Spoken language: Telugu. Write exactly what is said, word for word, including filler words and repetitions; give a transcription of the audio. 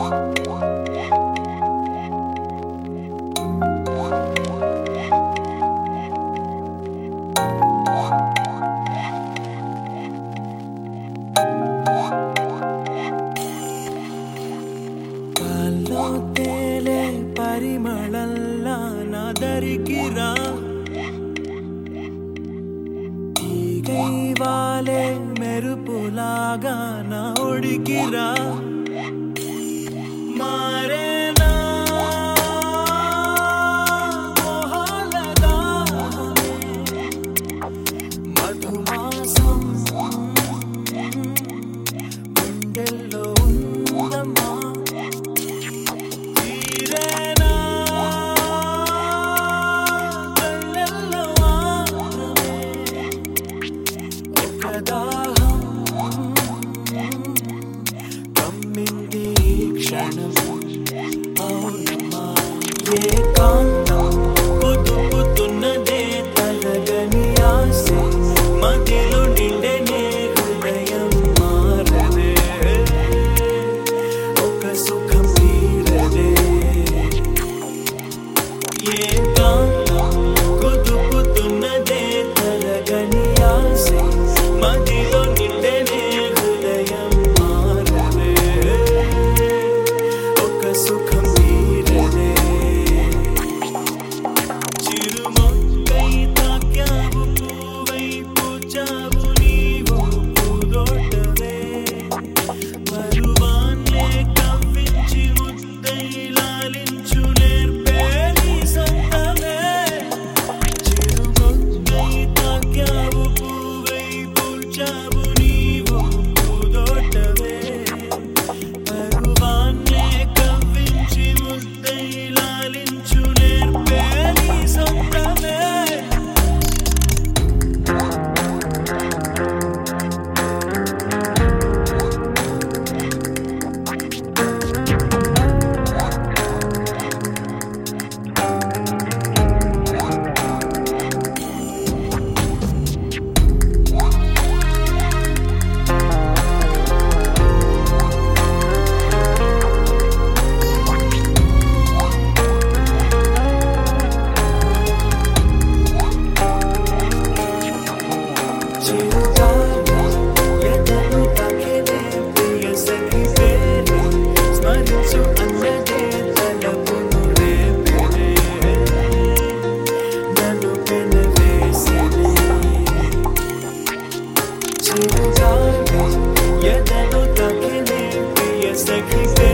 తేలే పరిమళల్లా నా దరికిరా తీగై వాలే మెరుపులాగా నా ఒడికిరా మారేనా మోహాలగా మధుమాసం గుండెల్లో ఉందమ్మా ఏకాంతం పొదుపుతున్నదే తరగని ఆశే మదిలో నిండెనే హృదయం మారదే ఒక సుఖం తీరదే ఏకాంతం పొదుపుతున్నదే తరగని ఆశే మదిలో నిండెనే హృదయం మారదే ఒక సుఖం తీరదే Yet I know that I can't be a second.